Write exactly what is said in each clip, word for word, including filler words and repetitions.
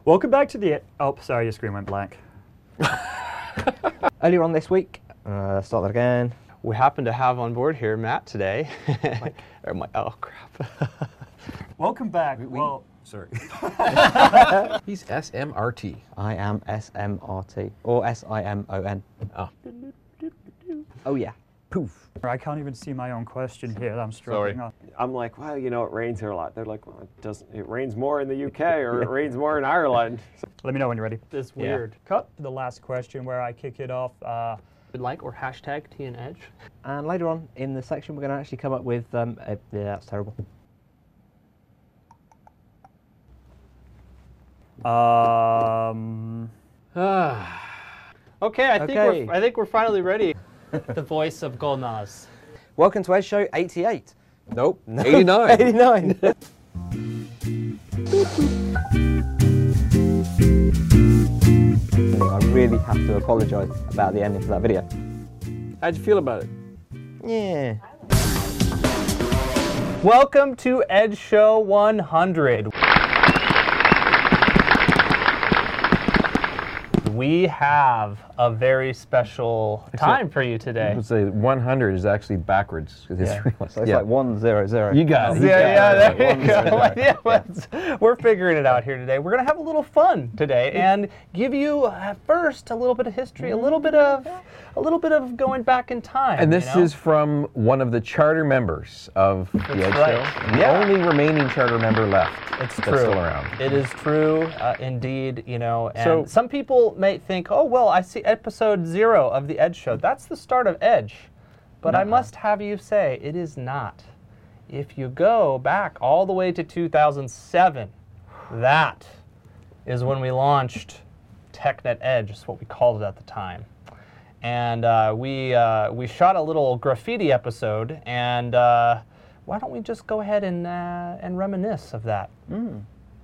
Welcome back to the... Oh, sorry, your screen went blank. Earlier on this week, uh, start that again. We happen to have on board here Matt today. Like, oh, my, oh, crap. Welcome back. We, well, sorry. He's S M R T. I am S M R T, or S I M O N. Oh. Oh, yeah. Poof. I can't even see my own question here. I'm struggling. Sorry. I'm like, well, you know, it rains here a lot. They're like, well, it doesn't. It rains more in the U K or it rains more in Ireland. Let me know when you're ready. It's weird. Cut to the last question where I kick it off. Uh, Like or hashtag T N Edge. And later on in the section, we're going to actually come up with, um, a, yeah, that's terrible. um. okay, I think Okay. we're I think we're finally ready. The voice of Golnaz. Welcome to Edge Show eighty-eight. Nope. eighty-nine. eighty-nine. I really have to apologise about the ending for that video. How'd you feel about it? Yeah. Welcome to Edge Show one hundred. We have a very special time for you I today. would say one hundred is actually backwards. Yeah. So it's like one zero zero. You got it. Yeah, yeah, You got it. there you go. One zero. Yeah, let's- we're figuring it out here today. We're gonna have a little fun today and give you uh, first a little bit of history, a little bit of, a little bit of going back in time. And this you know? is from one of the charter members of the Edge right. Show. The Yeah. only remaining charter member left. It's that's true. still around. It is true, uh, indeed. You know, and So- some people may think, "Oh, well, I see episode zero of the Edge Show. That's the start of Edge." But I must have you say, it is not. If you go back all the way to two thousand seven, that is when we launched TechNet Edge. Is what we called it at the time. And uh, we uh, we shot a little graffiti episode, and uh, why don't we just go ahead and uh, and reminisce of that? Mm.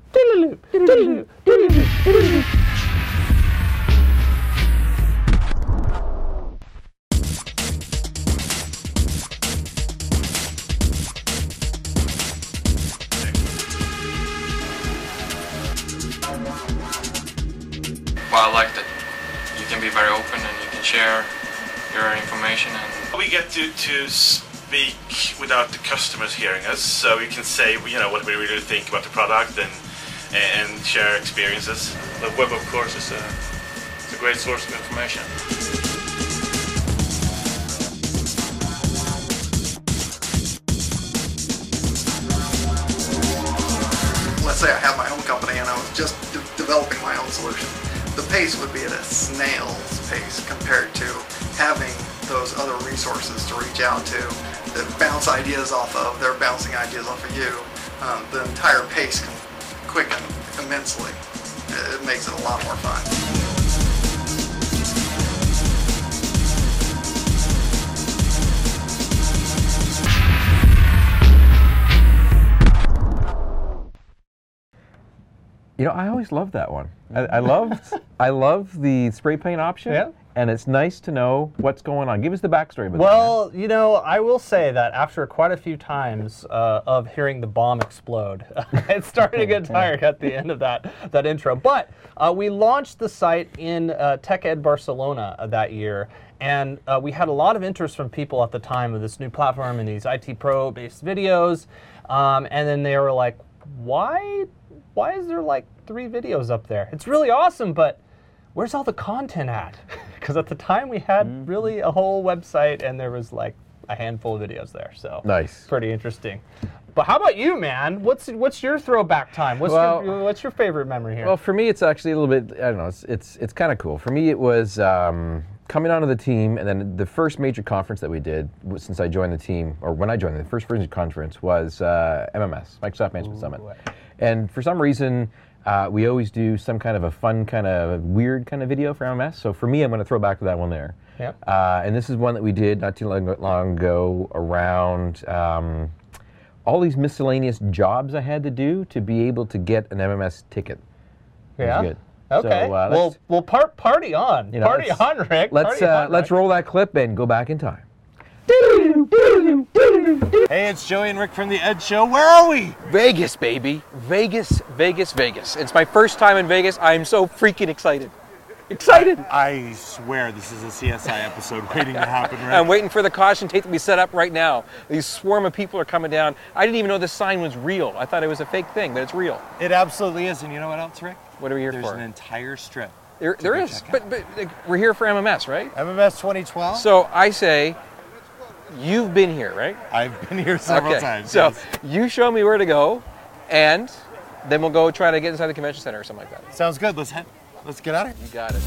Well, I like that you can be very open and you can share your information. And we get to, to speak without the customers hearing us, so we can say, you know, what we really think about the product and and share experiences. The web, of course, is a, it's a great source of information. Let's say I have my own company and I was just de- developing my own solution. The pace would be at a snail's pace compared to having those other resources to reach out to that bounce ideas off of. They're bouncing ideas off of you. Um, the entire pace can quicken immensely. It makes it a lot more fun. You know, I always loved that one. I, I loved, I love the spray paint option. Yeah. And it's nice to know what's going on. Give us the backstory about that. Well, you know, I will say that after quite a few times uh, of hearing the bomb explode, it started to get tired at the end of that that intro. But uh, we launched the site in uh, TechEd Barcelona uh, that year, and uh, we had a lot of interest from people at the time of this new platform and these I T Pro-based videos. Um, and then they were like, "Why, why is there like three videos up there? It's really awesome, but where's all the content at?" Because at the time we had mm-hmm. really a whole website and there was like a handful of videos there. So nice, pretty interesting. But how about you, man? What's what's your throwback time? What's well, your what's your favorite memory here? Well, for me, it's actually a little bit. I don't know. It's it's it's kind of cool. For me, it was um, coming onto the team, and then the first major conference that we did since I joined the team, or when I joined the first major conference was uh, M M S, Microsoft Management Ooh, Summit, boy. And for some reason. Uh, we always do some kind of a fun, kind of weird kind of video for M M S. So for me, I'm going to throw back to that one there. Yep. Uh, and this is one that we did not too long, long ago around um, all these miscellaneous jobs I had to do to be able to get an M M S ticket. It yeah. was good. Okay. So, uh, well, well, par- party on. You know, party on, Rick. Let's party uh, on, let's Rick. roll that clip and go back in time. Hey, it's Joey and Rick from The Ed Show. Where are we? Vegas, baby. Vegas, Vegas, Vegas. It's my first time in Vegas. I'm so freaking excited. Excited! I, I swear this is a C S I episode waiting to happen, right? I'm waiting for the caution tape to be set up right now. These swarm of people are coming down. I didn't even know this sign was real. I thought it was a fake thing, but it's real. It absolutely is. And you know what else, Rick? What are we here There's for? There's an entire strip. There, there is, but, but like, we're here for M M S, right? M M S twenty twelve? So I say, you've been here, right? I've been here several okay. times. So yes. you show me where to go, and then we'll go try to get inside the convention center or something like that. Sounds good. Let's head. Let's get out of here. You got it.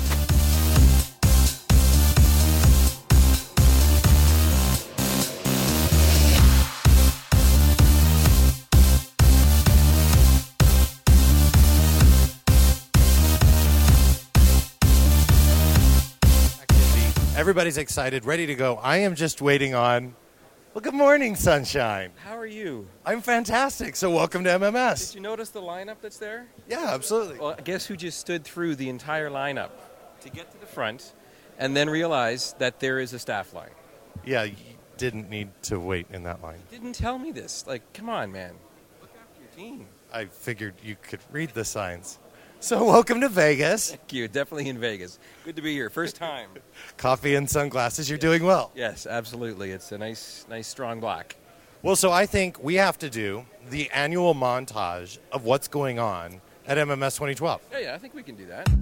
Everybody's excited, ready to go. I am just waiting on, well, good morning, sunshine. How are you? I'm fantastic. So welcome to M M S. Did you notice the lineup that's there? Yeah, absolutely. Well, guess who just stood through the entire lineup to get to the front and then realize that there is a staff line? Yeah, you didn't need to wait in that line. You didn't tell me this. Like, come on, man. Look after your team. I figured you could read the signs. So welcome to Vegas. Thank you. Definitely in Vegas. Good to be here. First time. Coffee and sunglasses. You're doing well. Yes, absolutely. It's a nice, nice, strong black. Well, so I think we have to do the annual montage of what's going on at M M S twenty twelve. Yeah, yeah, I think we can do that.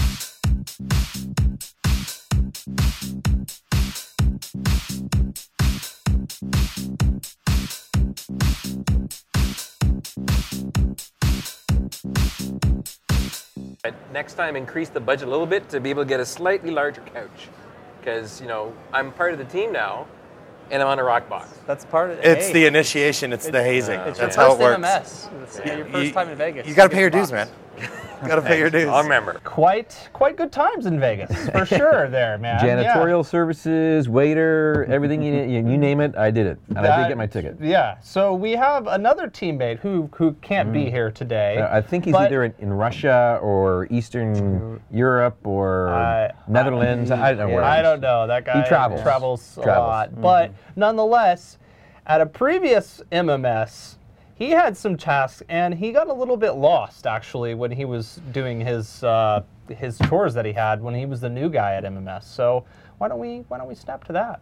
Next time, increase the budget a little bit to be able to get a slightly larger couch. Because, you know, I'm part of the team now, and I'm on a rock box. That's part of it. It's hey, the initiation. It's, it's the hazing. It's That's your how first it works. M M S. It's yeah. your first you, time in Vegas. You got to pay get your the dues, box. man. You got to pay your dues. I'll remember. Quite, quite good times in Vegas, for sure there, man. Janitorial yeah. services, waiter, everything you, you, you name it, I did it. And that, I did get my ticket. Yeah, so we have another teammate who, who can't mm. be here today. Uh, I think he's either in, in Russia or Eastern Europe or uh, Netherlands. I, I don't know where. I don't know. That guy he travels, travels a travels. lot. Mm-hmm. But nonetheless, at a previous M M S, he had some tasks, and he got a little bit lost, actually, when he was doing his uh, his chores that he had when he was the new guy at M M S. So why don't we why don't we snap to that?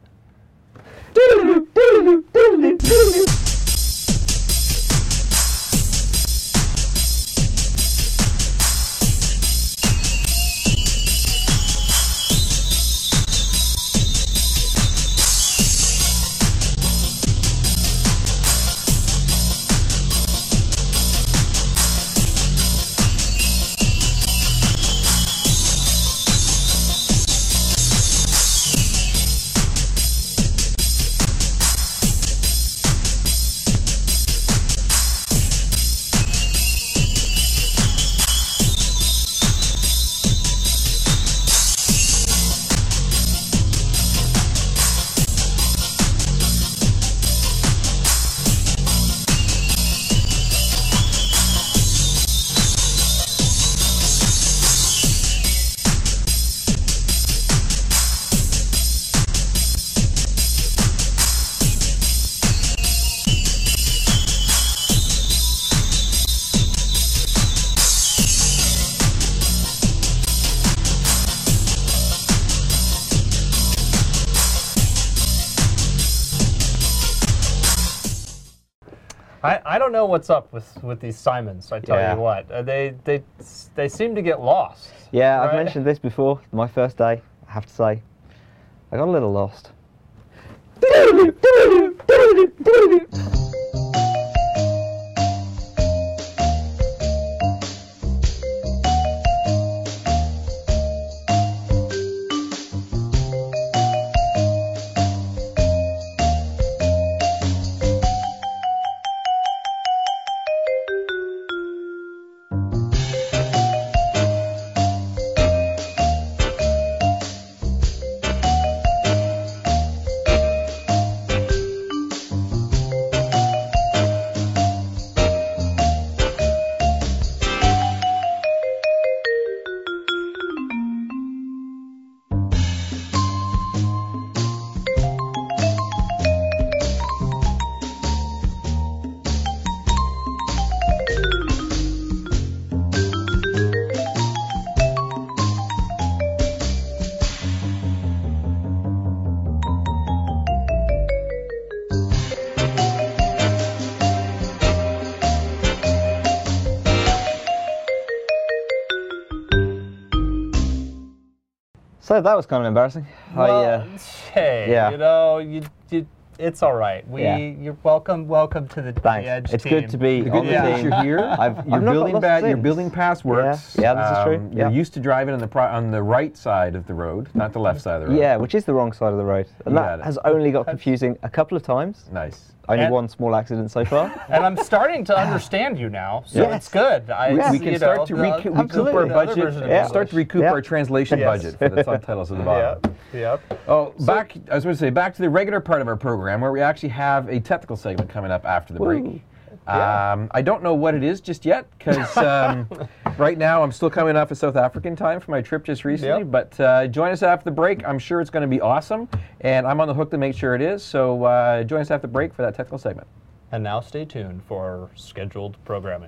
I, I don't know what's up with, with these Simons, I tell yeah. you what. Uh, they, they, they seem to get lost. Yeah, right? I've mentioned this before. My first day, I have to say, I got a little lost. So that was kind of embarrassing. Well, I, uh, hey, yeah. you know, you, you, it's all right. We, Yeah. you're welcome, welcome to the, the Thanks. Edge It's team. good to be The on good the news team. is you're here. I've, Your I've not got building lots ba- of your things. building pass works. Yeah, this is true. Um, You're Yeah. used to driving on the pro- on the right side of the road, not the left side of the road. Yeah, which is the wrong side of the road. And You that got it. has only got confusing a couple of times. Nice. Only And- one small accident so far. And I'm starting to understand you now, so Yes. it's good. I, We, Yes. we can you start know, to the- recoup, recoup Absolutely. our the other budget. version of Yeah. Start to recoup Yeah. our translation Yes. budget for the subtitles at the bottom. Yep, yep. Oh, back. I was going to say back to the regular part of our program where we actually have a technical segment coming up after the break. Woo. Um, I don't know what it is just yet because um, right now I'm still coming off of South African time for my trip just recently. Yep. But uh, join us after the break. I'm sure it's going to be awesome, and I'm on the hook to make sure it is. So uh, join us after the break for that technical segment. And now stay tuned for scheduled programming.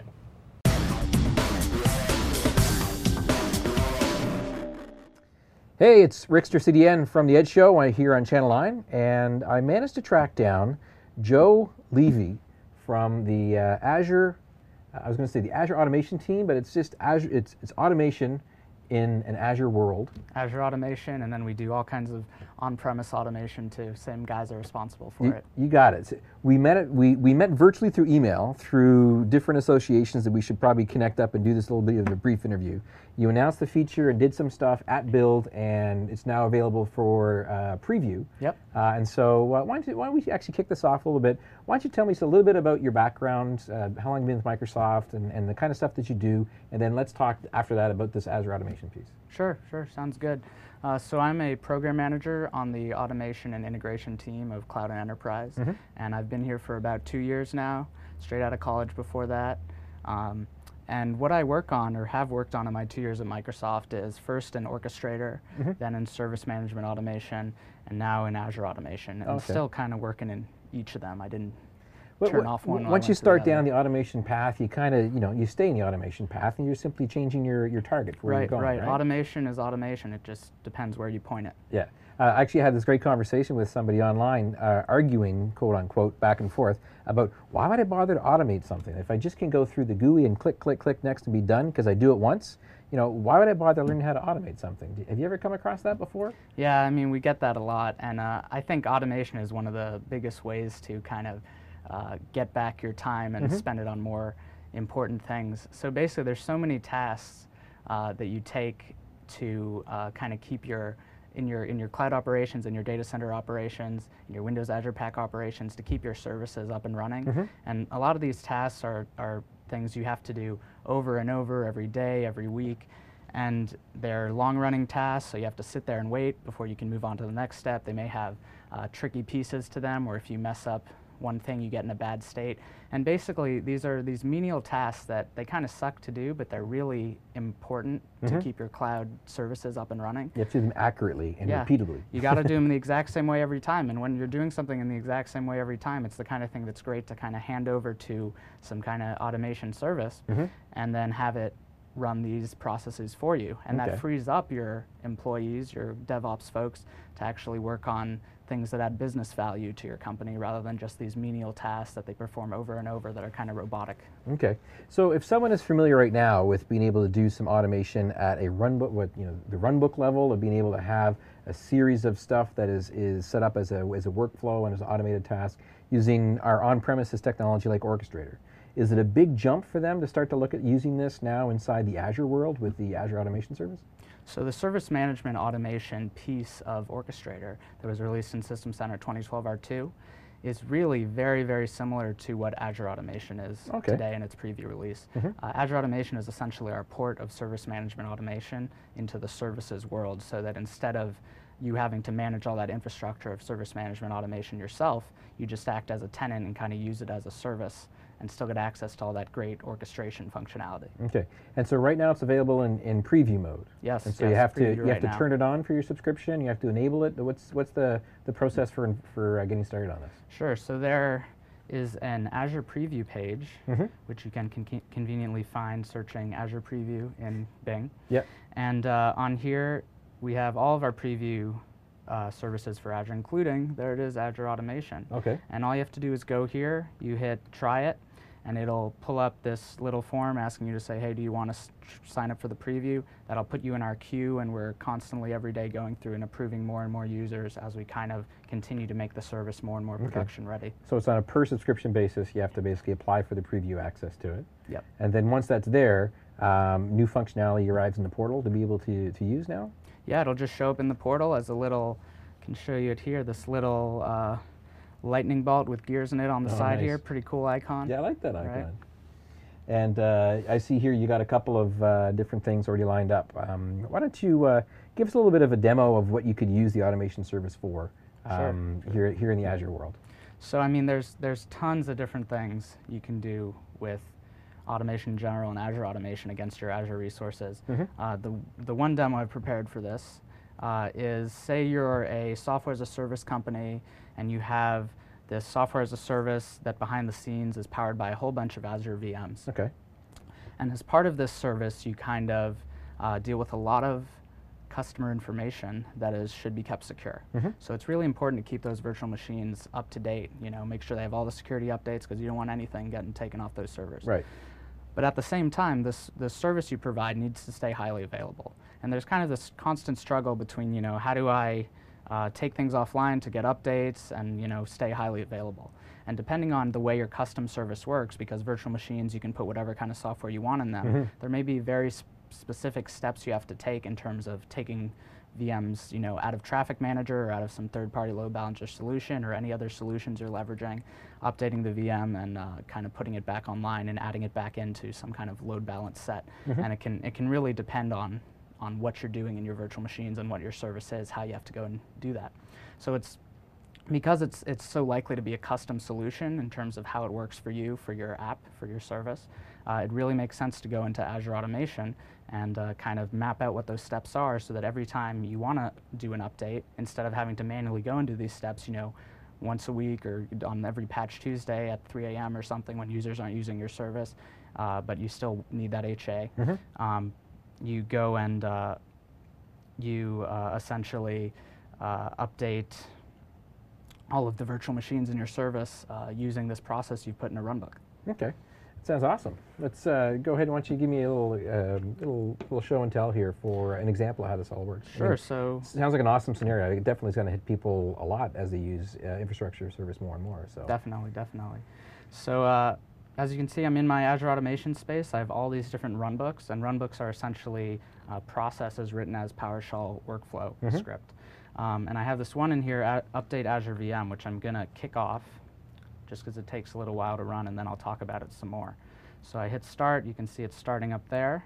Hey, it's Rickster C D N from The Edge Show I'm here on Channel nine, and I managed to track down Joe Levy from the uh, Azure, uh, I was going to say the Azure automation team, but it's just Azure, it's, it's automation in an Azure world. Azure automation, and then we do all kinds of on-premise automation too. Same guys are responsible for You, it. you got it. So we met it. We, we met virtually through email, through different associations that we should probably connect up and do this little bit of a brief interview. You announced the feature and did some stuff at Build, and it's now available for uh, preview. Yep. Uh, and so uh, why, don't you, why don't we actually kick this off a little bit? Why don't you tell me just a little bit about your background, uh, how long you've been with Microsoft, and, and the kind of stuff that you do, and then let's talk after that about this Azure automation piece. Sure, sure, sounds good. Uh, so I'm a program manager on the automation and integration team of Cloud and Enterprise, Mhm. and I've been here for about two years now, straight out of college before that. Um, and what I work on, or have worked on in my two years at Microsoft, is first in Orchestrator, Mhm. then in Service Management Automation, and now in Azure Automation, and Okay. still kind of working in each of them. I didn't Well, turn wh- off one. while I Once you went through start the other. down the automation path, you kind of, you know, you stay in the automation path, and you're simply changing your, your target for where Right, you're going, right. right? Automation is automation. It just depends where you point it. Yeah. Uh, I actually had this great conversation with somebody online, uh, arguing, quote unquote, back and forth about why would I bother to automate something? If I just can go through the G U I and click, click, click next and be done because I do it once, you know, why would I bother learning how to automate something? Do- Have you ever come across that before? Yeah, I mean, we get that a lot, and uh, I think automation is one of the biggest ways to kind of uh, get back your time and Mhm. spend it on more important things. So basically, there's so many tasks uh, that you take to uh, kind of keep your in your in your cloud operations, in your data center operations, in your Windows Azure Pack operations, to keep your services up and running. Mhm. And a lot of these tasks are are things you have to do over and over every day, every week. And they're long-running tasks, so you have to sit there and wait before you can move on to the next step. They may have uh, tricky pieces to them, or if you mess up one thing, you get in a bad state. And basically, these are these menial tasks that they kind of suck to do, but they're really important Mhm. to keep your cloud services up and running. You have to do them accurately and Yeah. repeatedly. You got to do them the exact same way every time. And when you're doing something in the exact same way every time, it's the kind of thing that's great to kind of hand over to some kind of automation service Mhm. and then have it run these processes for you. And Okay. that frees up your employees, your DevOps folks, to actually work on things that add business value to your company rather than just these menial tasks that they perform over and over that are kind of robotic. Okay, so if someone is familiar right now with being able to do some automation at a runbook, what you know, the runbook level, of being able to have a series of stuff that is is set up as a as a workflow and as an automated task using our on-premises technology like Orchestrator, is it a big jump for them to start to look at using this now inside the Azure world with the Azure Automation Service? So the service management automation piece of Orchestrator that was released in System Center twenty twelve R two is really very, very similar to what Azure Automation is Okay. today in its preview release. Mhm. Uh, Azure Automation is essentially our port of service management automation into the services world, so that instead of you having to manage all that infrastructure of service management automation yourself, you just act as a tenant and kind of use it as a service and still get access to all that great orchestration functionality. Okay, and so right now it's available in, in preview mode. Yes, And so yes, you have to preview you right have to now. turn it on for your subscription. You have to enable it. What's what's the the process for for uh, getting started on this? Sure. So there is an Azure Preview page, Mhm. which you can con- conveniently find searching Azure Preview in Bing. Yep. And uh, on here, we have all of our preview uh, services for Azure, including, there it is, Azure Automation. Okay. And all you have to do is go here, you hit try it, and it'll pull up this little form asking you to say, hey, do you want to sign up for the preview? That'll put you in our queue, and we're constantly every day going through and approving more and more users as we kind of continue to make the service more and more production okay. ready. So it's on a per subscription basis. You have to basically apply for the preview access to it. Yep. And then once that's there, um, new functionality arrives in the portal to be able to, to use now? Yeah, it'll just show up in the portal as a little, I can show you it here, this little uh, lightning bolt with gears in it on the Oh, side nice. here. Pretty cool icon. Yeah, I like that icon. Right? And uh, I see here you got a couple of uh, different things already lined up. Um, why don't you uh, give us a little bit of a demo of what you could use the automation service for um, Sure. here, here in the Azure world? So I mean, there's there's tons of different things you can do with automation in general and Azure automation against your Azure resources. Mm-hmm. Uh, the the one demo I've prepared for this uh, is, say you're a software as a service company and you have this software as a service that behind the scenes is powered by a whole bunch of Azure V Ms. Okay. And as part of this service, you kind of uh, deal with a lot of customer information that is should be kept secure. Mm-hmm. So it's really important to keep those virtual machines up to date. You know, make sure they have all the security updates, because you don't want anything getting taken off those servers. Right. But at the same time, this the service you provide needs to stay highly available. And there's kind of this constant struggle between, you know, how do I uh, take things offline to get updates and, you know, stay highly available. And depending on the way your custom service works, because virtual machines, you can put whatever kind of software you want in them, mm-hmm. there may be very sp specific steps you have to take in terms of taking V Ms, you know, out of Traffic Manager or out of some third-party load balancer solution or any other solutions you're leveraging, updating the V M and uh, kind of putting it back online and adding it back into some kind of load balance set. Mm-hmm. And it can it can really depend on on what you're doing in your virtual machines and what your service is, how you have to go and do that. So it's because it's it's so likely to be a custom solution in terms of how it works for you, for your app, for your service. Uh, it really makes sense to go into Azure Automation and uh, kind of map out what those steps are, so that every time you want to do an update, instead of having to manually go and do these steps, you know, once a week or on every Patch Tuesday at three A M or something when users aren't using your service, uh, but you still need that H A. Mm-hmm. um, you go and uh, you uh, essentially uh, update all of the virtual machines in your service uh, using this process you've put in a runbook. Okay. Sounds awesome. Let's uh, go ahead. Why don't you give me a little, uh, little, little show and tell here for an example of how this all works? Sure. I mean, so sounds like an awesome scenario. It definitely is going to hit people a lot as they use uh, infrastructure service more and more. So definitely, definitely. So uh, as you can see, I'm in my Azure Automation space. I have all these different runbooks, and runbooks are essentially uh, processes written as PowerShell workflow mm-hmm. script. Um, and I have this one in here, at Update Azure V M, which I'm going to kick off, just because it takes a little while to run, and then I'll talk about it some more. So I hit start, you can see it's starting up there.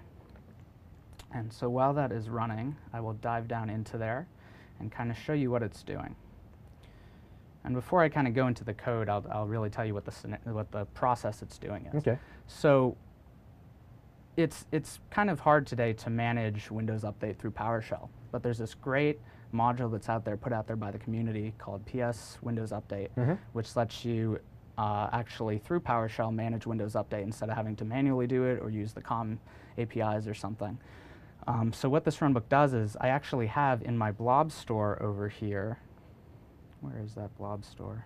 And so while that is running, I will dive down into there and kind of show you what it's doing. And before I kind of go into the code, I'll, I'll really tell you what the, what the process it's doing is. Okay. So it's, it's kind of hard today to manage Windows Update through PowerShell, but there's this great module that's out there, put out there by the community, called P S Windows Update, mm-hmm. which lets you uh, actually, through PowerShell, manage Windows Update instead of having to manually do it or use the C O M A P Is or something. Um, so what this runbook does is, I actually have in my blob store over here, where is that blob store?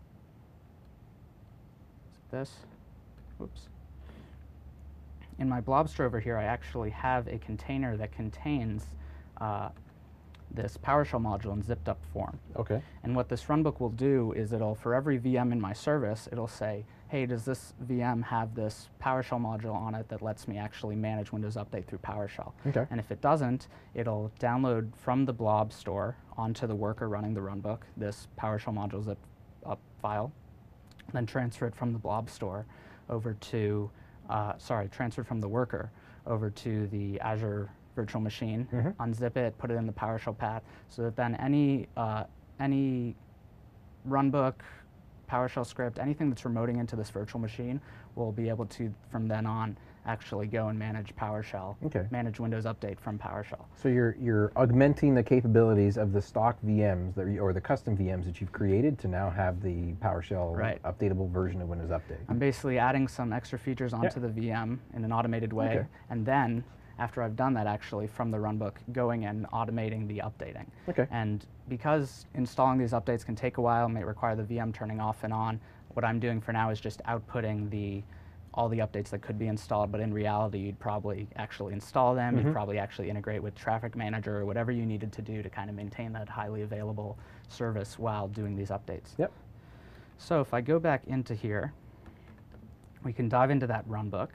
Is it this? Whoops. In my blob store over here, I actually have a container that contains uh, this PowerShell module in zipped up form. Okay. And what this runbook will do is, it'll, for every V M in my service, it'll say, hey, does this V M have this PowerShell module on it that lets me actually manage Windows Update through PowerShell? Okay. And if it doesn't, it'll download from the blob store onto the worker running the runbook this PowerShell module zip up file, then transfer it from the blob store over to, uh, sorry, transfer from the worker over to the Azure virtual machine, mm-hmm. unzip it, put it in the PowerShell path, so that then any uh, any runbook, PowerShell script, anything that's remoting into this virtual machine will be able to, from then on, actually go and manage PowerShell, okay. manage Windows Update from PowerShell. So you're you're augmenting the capabilities of the stock V Ms that, or the custom V Ms that you've created to now have the PowerShell right. updatable version of Windows Update. I'm basically adding some extra features onto yeah. the V M in an automated way, okay. and then after I've done that, actually, from the runbook, going and automating the updating. Okay. And because installing these updates can take a while, may require the V M turning off and on, what I'm doing for now is just outputting the all the updates that could be installed, but in reality, you'd probably actually install them. Mm-hmm. You'd probably actually integrate with Traffic Manager or whatever you needed to do to kind of maintain that highly available service while doing these updates. Yep. So if I go back into here, we can dive into that runbook.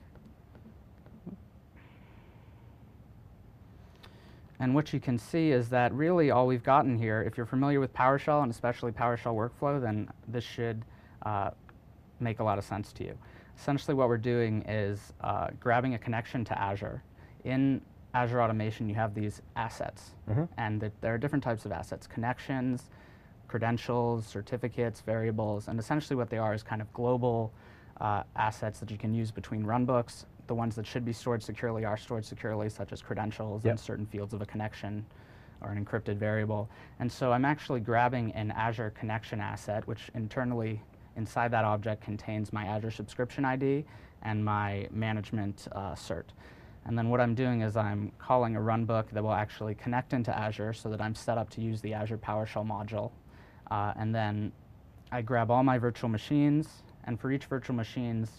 And what you can see is that really all we've gotten here, if you're familiar with PowerShell and especially PowerShell workflow, then this should uh, make a lot of sense to you. Essentially what we're doing is uh, grabbing a connection to Azure. In Azure Automation, you have these assets, mm-hmm. and th there are different types of assets: connections, credentials, certificates, variables, and essentially what they are is kind of global uh, assets that you can use between runbooks. The ones that should be stored securely are stored securely, such as credentials yep. and certain fields of a connection or an encrypted variable. And so I'm actually grabbing an Azure connection asset, which internally inside that object contains my Azure subscription I D and my management uh, cert. And then what I'm doing is I'm calling a runbook that will actually connect into Azure so that I'm set up to use the Azure PowerShell module. Uh, and then I grab all my virtual machines, and for each virtual machines,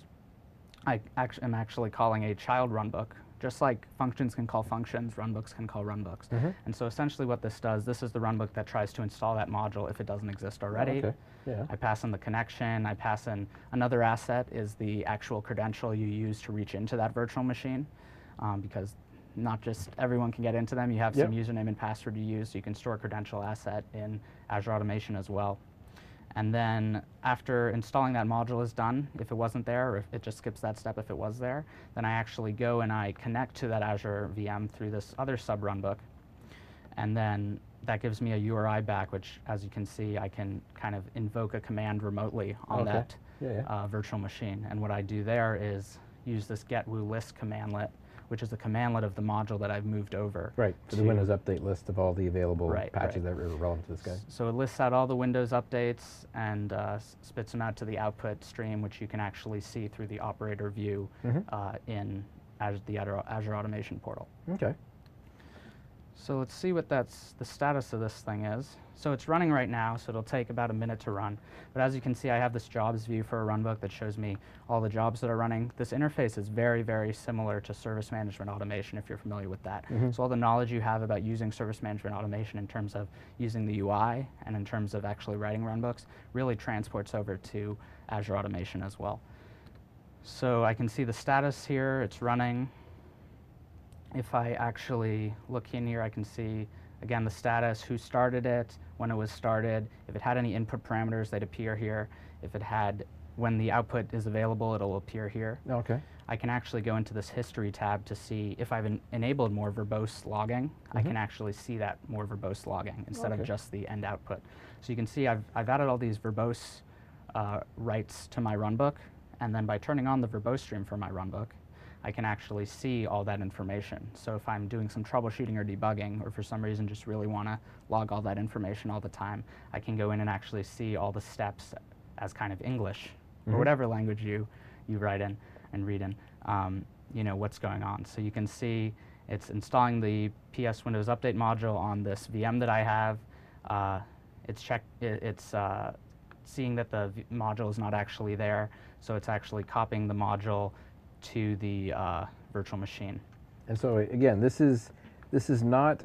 I act am actually calling a child runbook. Just like functions can call functions, runbooks can call runbooks. Mm-hmm. And so essentially what this does, this is the runbook that tries to install that module if it doesn't exist already. Oh, okay. Yeah. I pass in the connection, I pass in another asset is the actual credential you use to reach into that virtual machine, um, because not just everyone can get into them. You have yep. some username and password you use, so you can store a credential asset in Azure Automation as well. And then after installing that module is done, if it wasn't there, or if it just skips that step if it was there, then I actually go and I connect to that Azure V M through this other sub runbook. And then that gives me a U R I back, which, as you can see, I can kind of invoke a command remotely on okay. that yeah, yeah. Uh, virtual machine. And what I do there is use this get woo list commandlet, which is the commandlet of the module that I've moved over. Right, to the Windows Update list of all the available right, patches right. that are relevant to this guy. So it lists out all the Windows updates and uh, spits them out to the output stream, which you can actually see through the operator view mm-hmm. uh, in Azure, the Azure Automation portal. Okay. So let's see what that's the status of this thing is. So it's running right now, so it'll take about a minute to run. But as you can see, I have this jobs view for a runbook that shows me all the jobs that are running. This interface is very, very similar to Service Management Automation, if you're familiar with that. Mm-hmm. So all the knowledge you have about using Service Management Automation in terms of using the U I and in terms of actually writing runbooks really transports over to Azure Automation as well. So I can see the status here, it's running. If I actually look in here, I can see, again, the status, who started it, when it was started. If it had any input parameters, they'd appear here. If it had, when the output is available, it'll appear here. Okay. I can actually go into this history tab to see if I've en enabled more verbose logging. Mm-hmm. I can actually see that more verbose logging instead okay. of just the end output. So you can see I've, I've added all these verbose uh, writes to my runbook, and then by turning on the verbose stream for my runbook, I can actually see all that information. So if I'm doing some troubleshooting or debugging, or for some reason just really want to log all that information all the time, I can go in and actually see all the steps as kind of English, mm-hmm. or whatever language you, you write in and read in, um, you know, what's going on. So you can see it's installing the P S Windows Update module on this V M that I have. Uh, it's check, it, it's uh, seeing that the v module is not actually there, so it's actually copying the module to the uh, virtual machine. And so again, this is this is not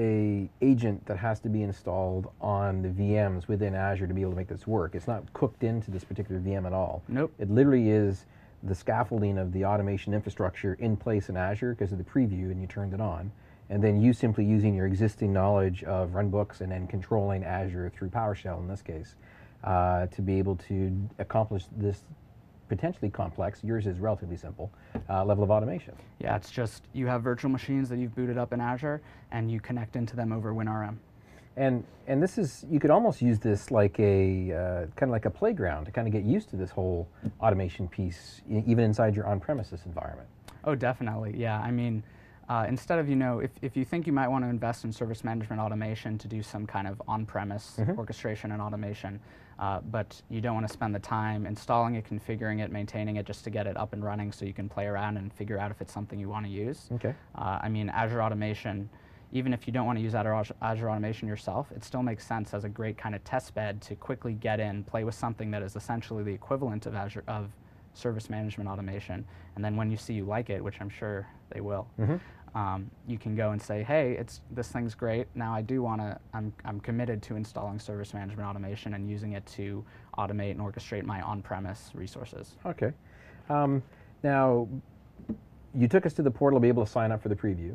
a agent that has to be installed on the V Ms within Azure to be able to make this work. It's not cooked into this particular V M at all. Nope. It literally is the scaffolding of the automation infrastructure in place in Azure because of the preview, and you turned it on. And then you simply using your existing knowledge of runbooks and then controlling Azure through PowerShell in this case uh, to be able to accomplish this potentially complex, yours is relatively simple, uh, level of automation. Yeah, it's just you have virtual machines that you've booted up in Azure and you connect into them over WinRM. And and this is, you could almost use this like a, uh, kind of like a playground to kind of get used to this whole automation piece, e even inside your on-premises environment. Oh, definitely, yeah. I mean, uh, instead of, you know, if, if you think you might want to invest in service management automation to do some kind of on-premise mm-hmm. orchestration and automation, uh, but you don't want to spend the time installing it, configuring it, maintaining it just to get it up and running so you can play around and figure out if it's something you want to use. Okay. Uh, I mean, Azure Automation, even if you don't want to use Azure, Azure Automation yourself, it still makes sense as a great kind of test bed to quickly get in, play with something that is essentially the equivalent of Azure, of service management automation. And then when you see you like it, which I'm sure they will, Mm-hmm. um, you can go and say, hey, it's this thing's great. Now I do want to, I'm, I'm committed to installing service management automation and using it to automate and orchestrate my on-premise resources. Okay. Um, now, you took us to the portal to be able to sign up for the preview.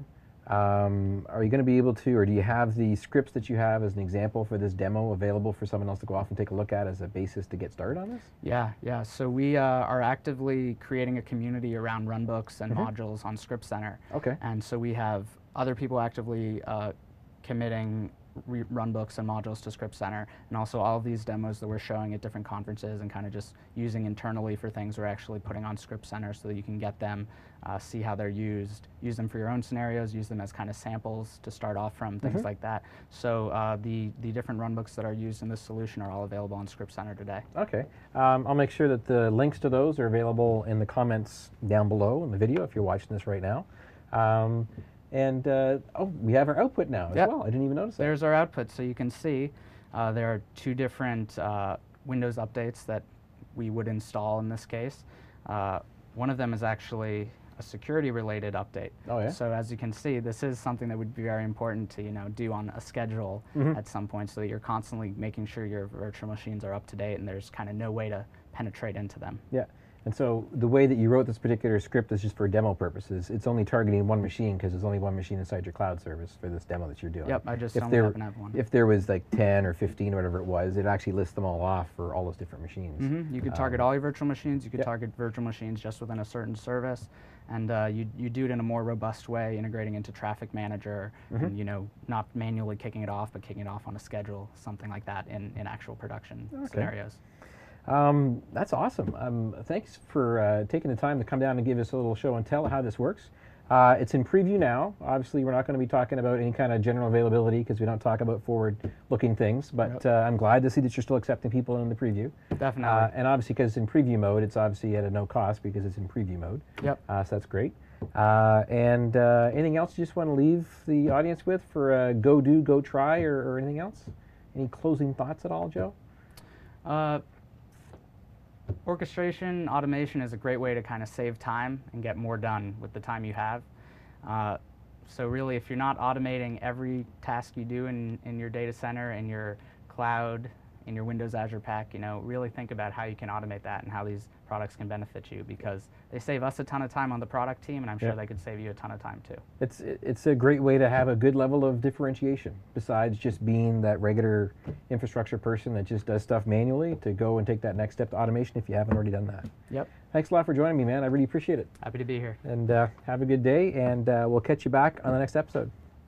Um, are you going to be able to, or do you have the scripts that you have as an example for this demo available for someone else to go off and take a look at as a basis to get started on this? Yeah, yeah. So we uh, are actively creating a community around runbooks and Mhm. modules on Script Center. Okay. And so we have other people actively uh, committing re runbooks and modules to Script Center, and also all of these demos that we're showing at different conferences and kind of just using internally for things we're actually putting on Script Center so that you can get them, uh, see how they're used, use them for your own scenarios, use them as kind of samples to start off from, things Mhm. like that. So uh, the, the different runbooks that are used in this solution are all available on Script Center today. Okay. Um, I'll make sure that the links to those are available in the comments down below in the video if you're watching this right now. Um, and, uh, oh, we have our output now as Yep. well. I didn't even notice that. There's our output. So you can see uh, there are two different uh, Windows updates that we would install in this case. Uh, one of them is actually a security-related update. Oh, yeah? So as you can see, this is something that would be very important to, you know, do on a schedule Mhm. at some point so that you're constantly making sure your virtual machines are up to date and there's kind of no way to penetrate into them. Yeah. And so the way that you wrote this particular script is just for demo purposes. It's only targeting one machine because there's only one machine inside your cloud service for this demo that you're doing. Yep, I just if only there, happen to have one. If there was like ten or fifteen or whatever it was, it actually lists them all off for all those different machines. Mm-hmm. You could target Um, all your virtual machines. You could yep. target virtual machines just within a certain service, and uh, you you do it in a more robust way, integrating into Traffic Manager, Mhm. and you know not manually kicking it off, but kicking it off on a schedule, something like that in in actual production Okay. scenarios. Um, that's awesome. Um, thanks for uh, taking the time to come down and give us a little show and tell how this works. Uh, it's in preview now. Obviously, we're not going to be talking about any kind of general availability because we don't talk about forward-looking things, but Yep. uh, I'm glad to see that you're still accepting people in the preview. Definitely. Uh, and obviously, because it's in preview mode, it's obviously at a no cost because it's in preview mode. Yep. Uh, so that's great. Uh, and uh, anything else you just want to leave the audience with for uh, go do, go try, or, or anything else? Any closing thoughts at all, Joe? Uh, orchestration, automation is a great way to kind of save time and get more done with the time you have. Uh, so really, if you're not automating every task you do in, in your data center, in your cloud, in your Windows Azure Pack, you know, really think about how you can automate that and how these products can benefit you, because they save us a ton of time on the product team, and I'm sure Yeah. they could save you a ton of time too. It's it's a great way to have a good level of differentiation besides just being that regular infrastructure person that just does stuff manually, to go and take that next step to automation if you haven't already done that. Yep. Thanks a lot for joining me, man. I really appreciate it. Happy to be here. And uh, have a good day, and uh, we'll catch you back on the next episode.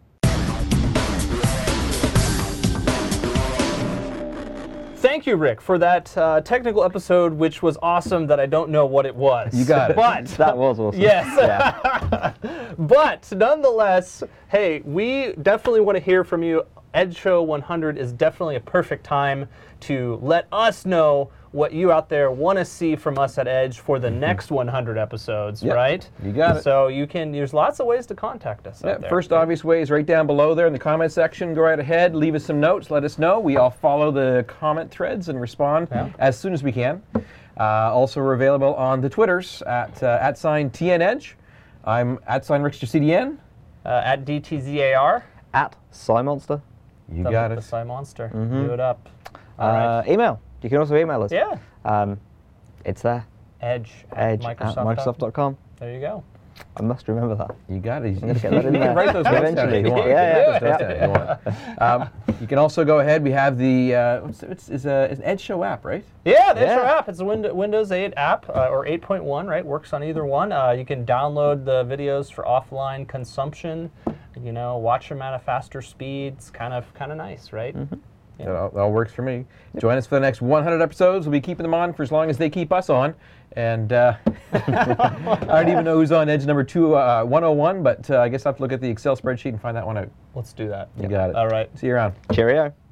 Thank you, Rick, for that uh, technical episode, which was awesome that I don't know what it was. You got it. But That was awesome. yes. Yeah. But nonetheless, hey, we definitely want to hear from you. Edge Show one hundred is definitely a perfect time to let us know what you out there want to see from us at Edge for the next one hundred episodes, Yep. right? You got it. So you can, there's lots of ways to contact us Yeah, out there. first obvious way is right down below there in the comment section. Go right ahead, leave us some notes, let us know. We all follow the comment threads and respond Yeah. as soon as we can. Uh, also, we're available on the Twitters at uh, at sign T N Edge. I'm at sign Rickster C D N. Uh, at D T Z A R. At SciMonster. You the, got the it. Sci Monster. Mhm. Do it up. All right. Uh, email. You can also email us. Yeah. Um, it's there. Edge. Edge at at Microsoft dot com. There you go. I must remember that. You got it. I'm gonna get that in You there can write those notes down if you want. Eventually. You can write Yeah, those notes yeah, down if you want. Um, you can also go ahead. We have the uh, what's, it's, it's, a, it's an Edge Show app, right? Yeah, the Edge Show Yeah. app. It's a Win- Windows eight app, uh, or eight point one, right? Works on either one. Uh, you can download the videos for offline consumption. You know, watch them at a faster speed. It's kind of kind of nice, right? Yeah. That, all, that all works for me. Join us for the next one hundred episodes. We'll be keeping them on for as long as they keep us on. And uh, I don't even know who's on Edge number two, uh, one oh one, but uh, I guess I'll have to look at the Excel spreadsheet and find that one out. Let's do that. You got it. All right. See you around. Cheerio.